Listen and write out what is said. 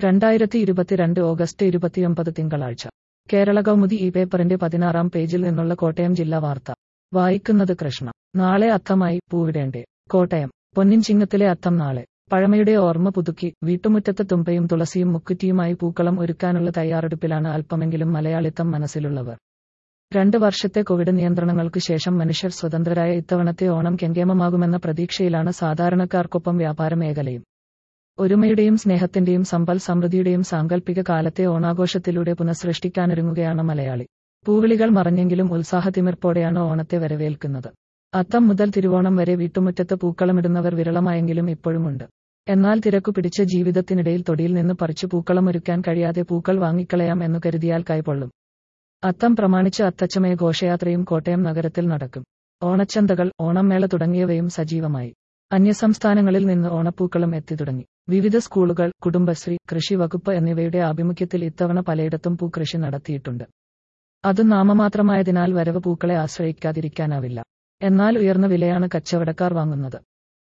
2022 August 29 തിങ്കളാഴ്ച. കേരള കൗമുദി ഈ പേപ്പറിന്റെ 16-ാം പേജിൽ നിന്നുള്ള കോട്ടയം ജില്ലാ വാർത്ത. വായിക്കുന്നത് കൃഷ്ണ. നാളെ അത്തമായി പൂവിടേണ്ടേ? കോട്ടയം. പൊന്നിൻ ചിങ്ങത്തിലെ അത്തം നാളെ. പഴമയുടെ ഓർമ്മ പുതുക്കി വീട്ടുമുറ്റത്ത് തുമ്പയും തുളസിയും മുക്കുറ്റിയുമായി പൂക്കളം ഒരുക്കാനുള്ള തയ്യാറെടുപ്പിലാണ് അല്പമെങ്കിലും മലയാളിത്തം മനസ്സിലുള്ളവർ. 2 വർഷത്തെ കോവിഡ് നിയന്ത്രണങ്ങൾക്ക് ശേഷം മനുഷ്യർ സ്വതന്ത്രരായ ഇത്തവണത്തെ ഓണം കെങ്കേമമാകുമെന്ന പ്രതീക്ഷയിലാണ് സാധാരണക്കാർക്കൊപ്പം വ്യാപാര മേഖലയും. ഒരുമയുടെയും സ്നേഹത്തിന്റെയും സമ്പൽ സമൃദ്ധിയുടെയും സാങ്കല്പിക കാലത്തെ ഓണാഘോഷത്തിലൂടെ പുനഃസൃഷ്ടിക്കാനൊരുങ്ങുകയാണ് മലയാളി. പൂവിളികൾ മറഞ്ഞെങ്കിലും ഉത്സാഹത്തിമിർപ്പോടെയാണ് ഓണത്തെ വരവേൽക്കുന്നത്. അത്തം മുതൽ തിരുവോണം വരെ വീട്ടുമുറ്റത്ത് പൂക്കളമിടുന്നവർ വിരളമായെങ്കിലും ഇപ്പോഴുമുണ്ട്. എന്നാൽ തിരക്കു പിടിച്ച ജീവിതത്തിനിടയിൽ തൊടിയിൽ നിന്ന് പറിച്ചു പൂക്കളമൊരുക്കാൻ കഴിയാതെ പൂക്കൾ വാങ്ങിക്കളയാം എന്നു കരുതിയാൽ കൈപൊള്ളും. അത്തം പ്രമാണിച്ച് അത്തച്ചമയ ഘോഷയാത്രയും കോട്ടയം നഗരത്തിൽ നടക്കും. ഓണച്ചന്തകൾ, ഓണമേള തുടങ്ങിയവയും സജീവമായി. അന്യസംസ്ഥാനങ്ങളിൽ നിന്ന് ഓണപ്പൂക്കളം എത്തിത്തുടങ്ങി. വിവിധ സ്കൂളുകൾ, കുടുംബശ്രീ, കൃഷി വകുപ്പ് എന്നിവയുടെ ആഭിമുഖ്യത്തിൽ ഇത്തവണ പലയിടത്തും പൂക്കൃഷി നടത്തിയിട്ടുണ്ട്. അതും നാമമാത്രമായതിനാൽ വരവ് പൂക്കളെ ആശ്രയിക്കാതിരിക്കാനാവില്ല. എന്നാൽ ഉയർന്ന വിലയാണ് കച്ചവടക്കാർ വാങ്ങുന്നത്.